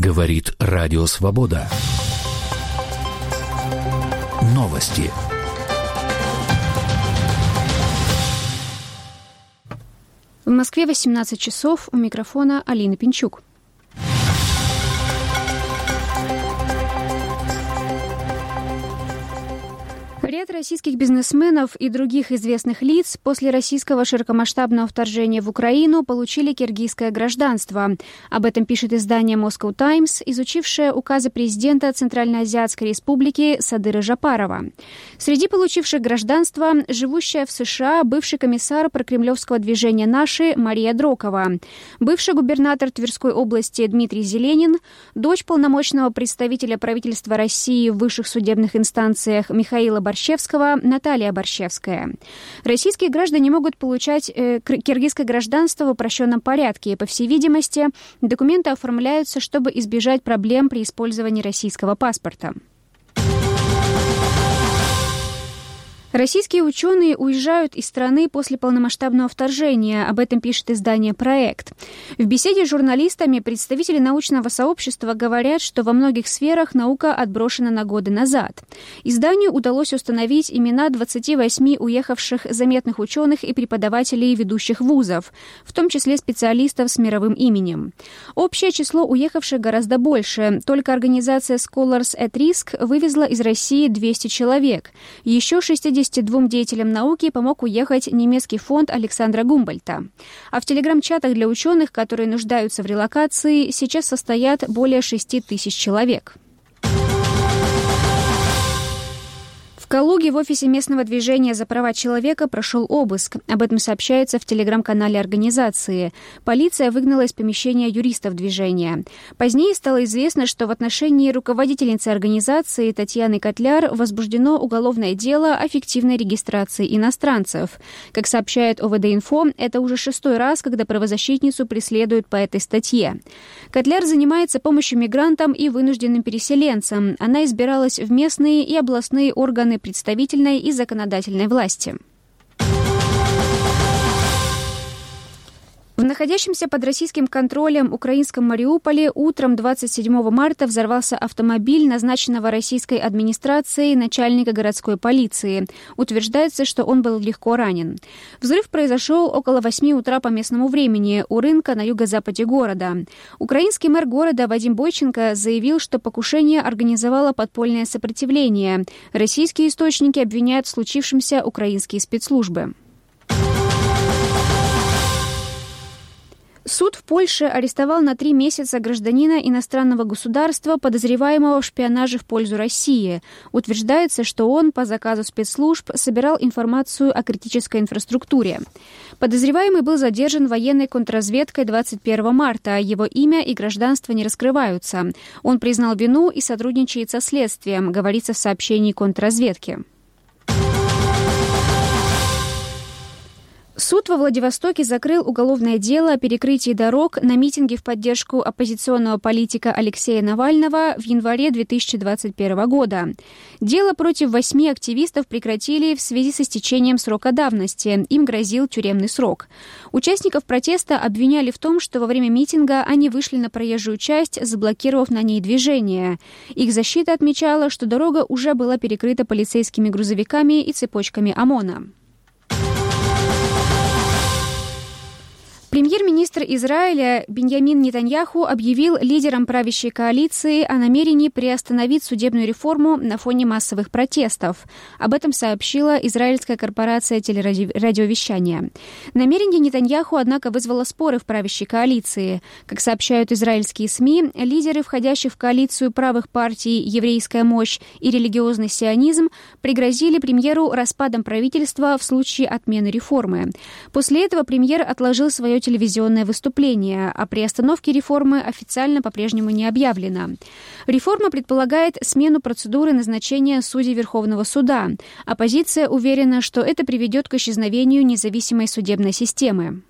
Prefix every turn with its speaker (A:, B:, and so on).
A: Говорит Радио Свобода. Новости.
B: В Москве 18 часов. У микрофона Алина Пинчук. Ряд российских бизнесменов и других известных лиц после российского широкомасштабного вторжения в Украину получили киргизское гражданство. Об этом пишет издание Moscow Times, изучившее указы президента Центральноазиатской республики Садыры Жапарова. Среди получивших гражданство живущая в США бывший комиссар прокремлевского движения «Наши» Мария Дрокова, бывший губернатор Тверской области Дмитрий Зеленин, дочь полномочного представителя правительства России в высших судебных инстанциях Михаила Борщевского, Наталья Борщевская. Российские граждане могут получать киргизское гражданство в упрощенном порядке. По всей видимости, документы оформляются, чтобы избежать проблем при использовании российского паспорта. Российские ученые уезжают из страны после полномасштабного вторжения. Об этом пишет издание «Проект». В беседе с журналистами представители научного сообщества говорят, что во многих сферах наука отброшена на годы назад. Изданию удалось установить имена 28 уехавших заметных ученых и преподавателей ведущих вузов, в том числе специалистов с мировым именем. Общее число уехавших гораздо больше. Только организация Scholars at Risk вывезла из России 200 человек. Еще 62 деятелям науки помог уехать немецкий фонд Александра Гумбольдта. А в телеграм-чатах для ученых, которые нуждаются в релокации, сейчас состоят более 6 тысяч человек. В Калуге в офисе местного движения за права человека прошел обыск. Об этом сообщается в телеграм-канале организации. Полиция выгнала из помещения юристов движения. Позднее стало известно, что в отношении руководительницы организации Татьяны Котляр возбуждено уголовное дело о фиктивной регистрации иностранцев. Как сообщает ОВД-Инфо, это уже 6-й раз, когда правозащитницу преследуют по этой статье. Котляр занимается помощью мигрантам и вынужденным переселенцам. Она избиралась в местные и областные органы представительной и законодательной власти. В находящемся под российским контролем украинском Мариуполе утром 27 марта взорвался автомобиль назначенного российской администрацией начальника городской полиции. Утверждается, что он был легко ранен. Взрыв произошел около 8 утра по местному времени у рынка на юго-западе города. Украинский мэр города Вадим Бойченко заявил, что покушение организовало подпольное сопротивление. Российские источники обвиняют в случившемся украинские спецслужбы. Суд в Польше арестовал на 3 месяца гражданина иностранного государства, подозреваемого в шпионаже в пользу России. Утверждается, что он по заказу спецслужб собирал информацию о критической инфраструктуре. Подозреваемый был задержан военной контрразведкой 21 марта. Его имя и гражданство не раскрываются. Он признал вину и сотрудничает со следствием, говорится в сообщении контрразведки. Суд во Владивостоке закрыл уголовное дело о перекрытии дорог на митинге в поддержку оппозиционного политика Алексея Навального в январе 2021 года. Дело против 8 активистов прекратили в связи с истечением срока давности. Им грозил тюремный срок. Участников протеста обвиняли в том, что во время митинга они вышли на проезжую часть, заблокировав на ней движение. Их защита отмечала, что дорога уже была перекрыта полицейскими грузовиками и цепочками ОМОНа. Премьер-министр Израиля Биньямин Нетаньяху объявил лидерам правящей коалиции о намерении приостановить судебную реформу на фоне массовых протестов. Об этом сообщила израильская корпорация телерадиовещания. Намерение Нетаньяху, однако, вызвало споры в правящей коалиции. Как сообщают израильские СМИ, лидеры, входящих в коалицию правых партий «Еврейская мощь» и «Религиозный сионизм», пригрозили премьеру распадом правительства в случае отмены реформы. После этого премьер отложил свое телевизионное выступление, а приостановке реформы официально по-прежнему не объявлено. Реформа предполагает смену процедуры назначения судей Верховного суда. Оппозиция уверена, что это приведет к исчезновению независимой судебной системы.